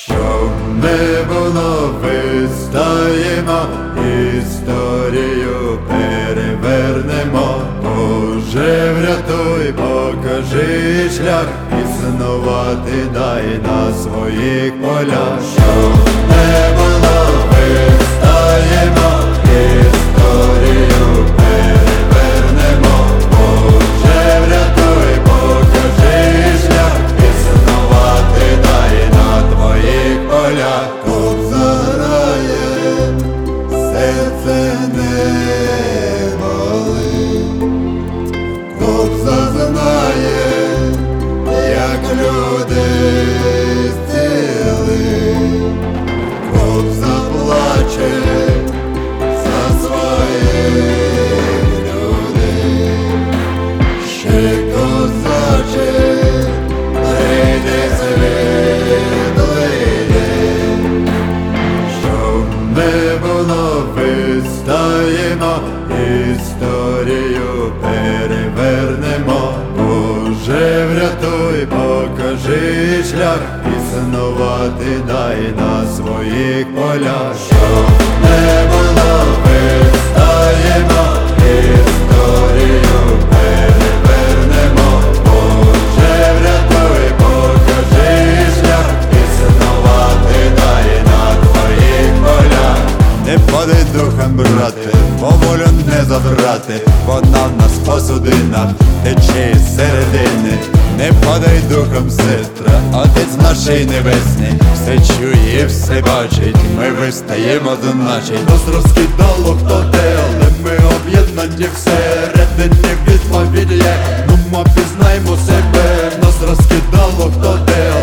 Щоб не було, вистаємо, історію перевернемо. Боже, врятуй, покажи шлях, існувати дай на своїх полях. Щоб не було, вистаємо, історію перевернемо. Боже, врятуй, покажи шлях, існувати дай на твоїх полях. Кобзарає, серце не болить. Кобза знає, як люди зцілить. Кобза плаче за своїх людей. Ще козаче, прийде світлий день. Щоб не було, вистаємо, історію перевернемо. Боже, врятуй, покажи шлях, існувати дай на своїх полях. Щоб не було, вистаємо, історію перевернемо. Боже, врятуй, покажи шлях, існувати дай на твоїх полях. Не падай духом, брате, поволю не забрати, вона в нас посудина, тече із середини. Не падай духом, сестра, Отець нашій небесний все чує, все бачить, ми вистаємо, значить. Нас розкидало хто де, але ми об'єднані всередині, відповідь є, ну ми пізнаємо себе. Нас розкидало хто де,